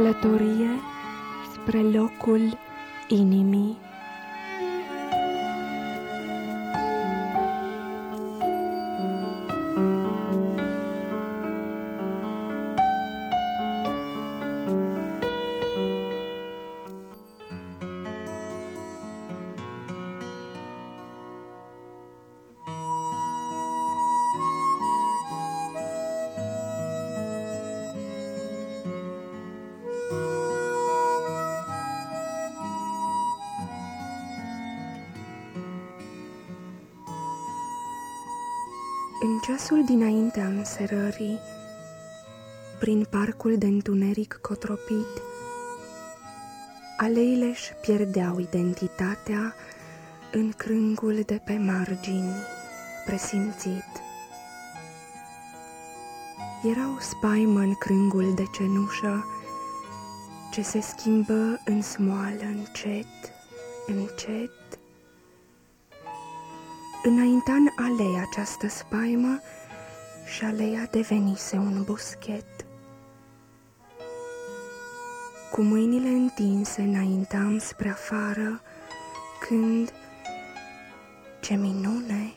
călătorie spre locul inimii. În ceasul dinaintea înserării, prin parcul de întuneric cotropit, aleile își pierdeau identitatea în crângul de pe margini, presimțit. Era o spaimă în crângul de cenușă, ce se schimbă în smoală încet, încet. Înainta în alei această spaimă și aleia devenise un boschet. Cu mâinile întinse înaintam spre afară, când, ce minune,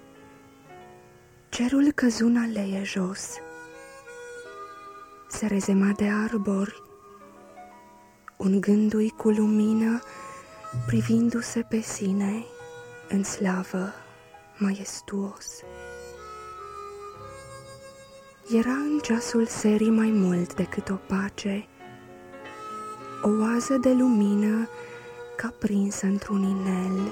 cerul căzu în aleie jos. Se rezema de arbori, ungându-i cu lumină, privindu-se pe sine în slavă maestuos. Era în ceasul serii mai mult decât o pace, o oază de lumină ca prinsă într-un inel.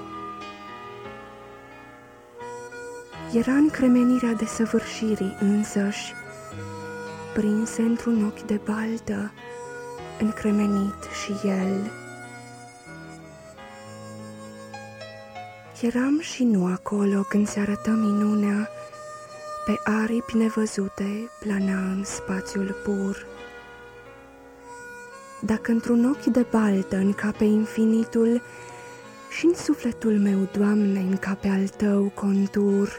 Era încremenirea desăvârșirii însăși, prinse într-un ochi de baltă, încremenit și el. Eram și nu acolo când se arătă minunea, pe aripi nevăzute plana în spațiul pur. Dacă într-un ochi de baltă încape infinitul, și în sufletul meu, Doamne, încape al Tău contur.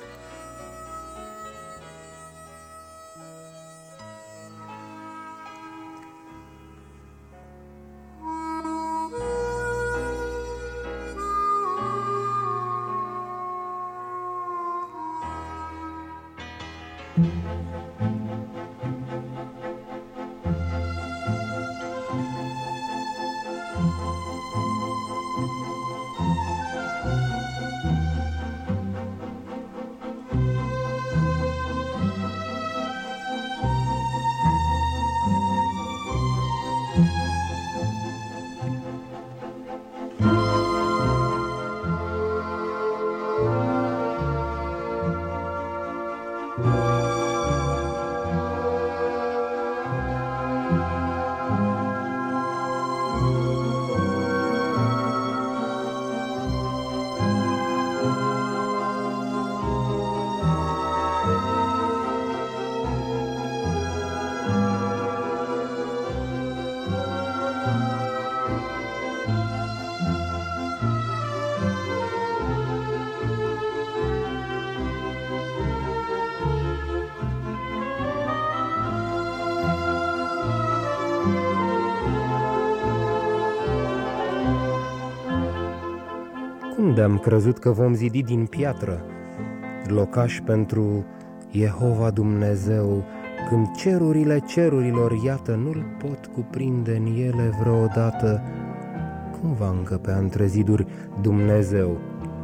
Unde am crezut că vom zidi din piatră locaș pentru Jehova Dumnezeu, când cerurile cerurilor, iată, nu-l pot cuprinde în ele vreodată? Cum va încăpea între ziduri Dumnezeu?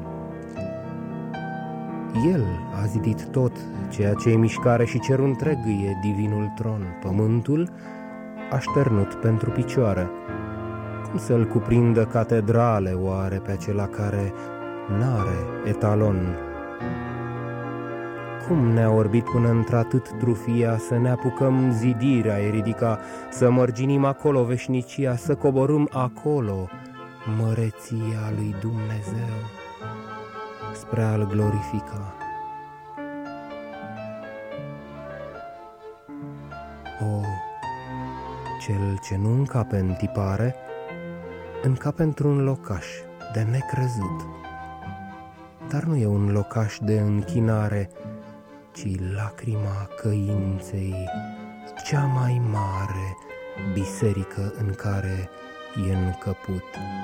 El a zidit tot ceea ce e mișcare și cerul întreg e divinul tron. Pământul așternut pentru picioare. Cum să-l cuprindă catedrale oare pe acela care n-are etalon? Cum ne-a orbit până într-atât trufia să ne apucăm zidirea e ridica, să mărginim acolo veșnicia, să coborâm acolo măreția lui Dumnezeu spre a-l glorifica. O, cel ce nu încape în tipare, încape într-un locaș de necrezut, dar nu e un locaș de închinare, ci lacrima căinței cea mai mare biserică în care e încăput.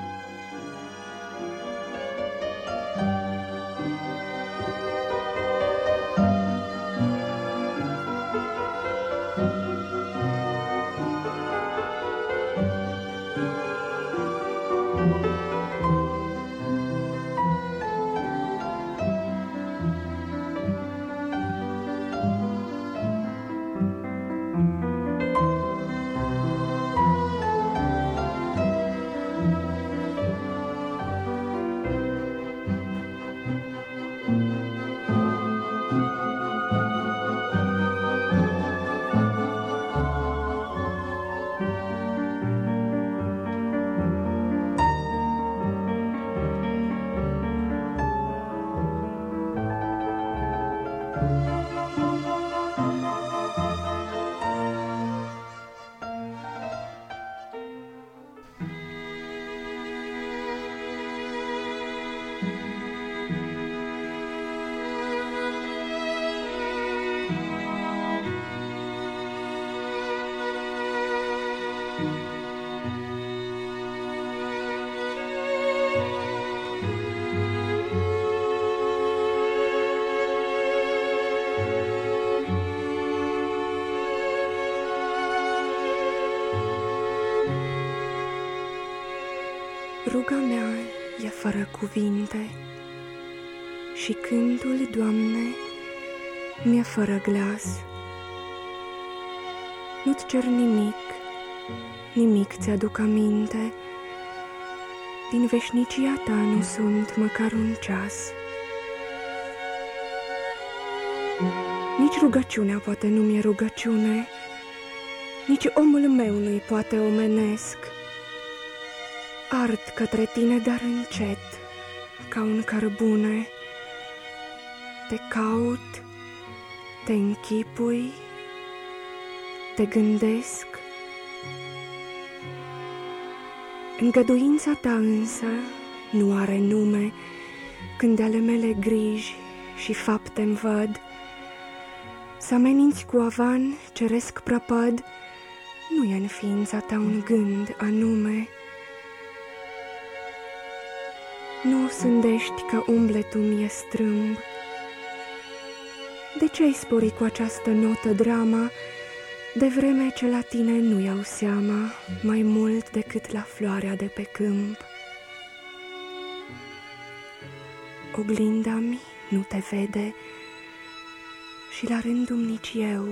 Ruga mea e fără cuvinte și cântul, Doamne, mi-e fără glas. Nu-ți cer nimic, nimic ți-aduc aminte, din veșnicia ta nu sunt măcar un ceas. Nici rugăciunea poate nu mi-e rugăciune, nici omul meu nu-i poate omenesc. Ard către tine, dar încet, ca un cărbune. Te caut, te închipui, te gândesc. Îngăduința ta însă nu are nume, când ale mele griji și fapte-mi văd. Să ameninți cu avan, ceresc prăpăd, nu e în ființa ta un gând anume. Nu sândești că umbletul mi-e strâmb. De ce ai spori cu această notă drama, de vreme ce la tine nu iau seama mai mult decât la floarea de pe câmp? Oglinda-mi nu te vede și la rândul nici eu.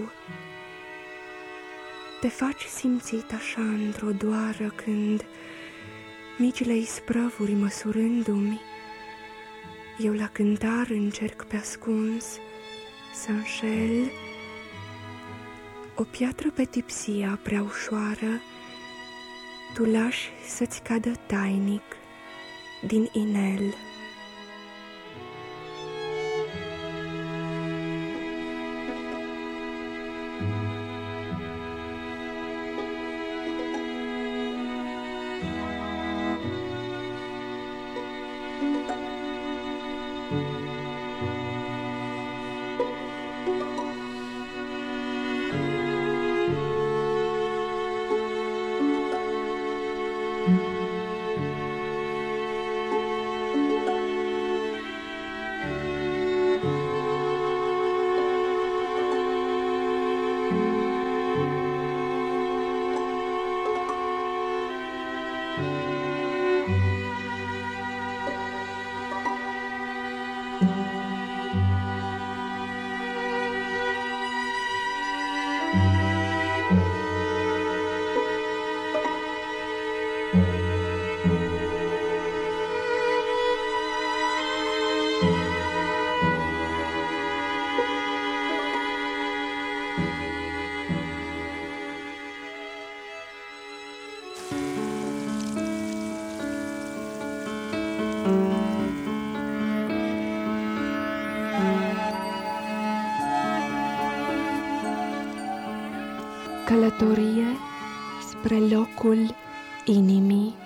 Te faci simțit așa într-o doară când, micile isprăvuri măsurându-mi, eu la cântar încerc pe ascuns să înșel o piatră pe tipsia prea ușoară, tu lași să-ți cadă tainic din inel. Călătorie spre locul inimii.